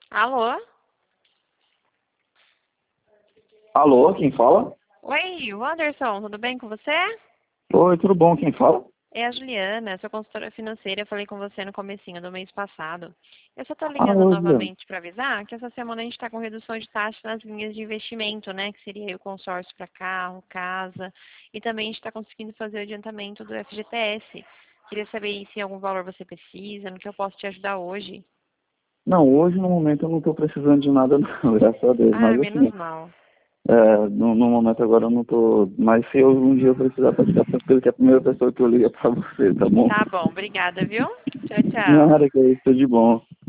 Alô? Alô, quem fala? Oi, Wanderson, tudo bem com você? Oi, tudo bom? Quem fala? É a Juliana, sou consultora financeira, eu falei com você no comecinho do mês passado. Eu só tô Ah, ligando oi, Juliano. novamente para avisar que essa semana a gente está com redução de taxa nas linhas de investimento, né? Que seria aí o consórcio para carro, casa, e também a gente está conseguindo fazer o adiantamento do FGTS. Queria saber se em algum valor você precisa, no que eu posso te ajudar hoje. Não, hoje no momento eu não estou precisando de nada não, graças a Deus. Ah, Mas menos assim, mal. no momento agora eu não estou. Mas se eu, um dia eu precisar, pode ficar tranquilo que é a primeira pessoa que eu ligo é pra você, tá bom? Tá bom, obrigada, viu? Tchau, tchau. Nada, que é isso, tudo de bom.